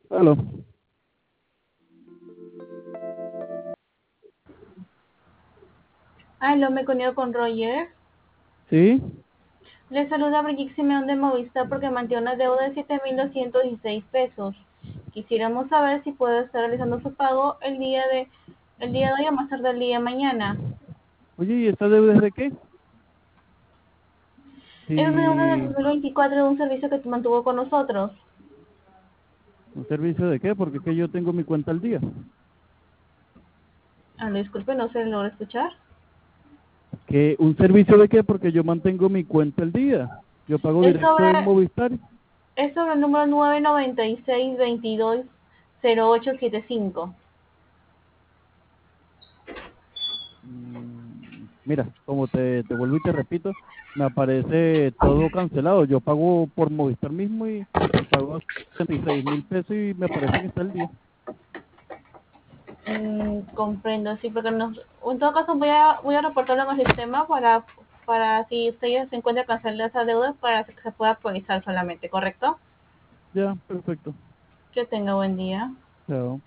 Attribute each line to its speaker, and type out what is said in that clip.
Speaker 1: Aló.
Speaker 2: Aló, me conecto con Roger.
Speaker 1: ¿Sí?
Speaker 2: Le saluda Brigitte Simeón de Movistar porque mantiene una deuda de 7.216 pesos. Quisiéramos saber si puede estar realizando su pago el día de hoy o más tarde el día de mañana.
Speaker 1: Oye, ¿y esta deuda es de qué?
Speaker 2: Es una deuda del
Speaker 1: Sí.
Speaker 2: 2024 de un servicio que mantuvo con nosotros.
Speaker 1: ¿Un servicio de qué? Porque es que yo tengo mi cuenta al día.
Speaker 2: Disculpe, no se logra escuchar.
Speaker 1: ¿Qué? ¿Un servicio de qué? Porque yo mantengo mi cuenta al día. Yo pago
Speaker 2: Es
Speaker 1: directo
Speaker 2: sobre,
Speaker 1: en Movistar.
Speaker 2: es sobre el número 996-220875.
Speaker 1: Mira, como te vuelvo y te repito, me aparece todo cancelado. Yo pago por Movistar mismo y pago 36.000 pesos y me aparece que está al día.
Speaker 2: Comprendo, sí, porque en todo caso voy a reportarlo en el sistema para si usted ya se encuentra cancelar esa deuda para que se pueda actualizar solamente, ¿correcto?
Speaker 1: Ya, perfecto.
Speaker 2: Que tenga buen día.
Speaker 1: Chao.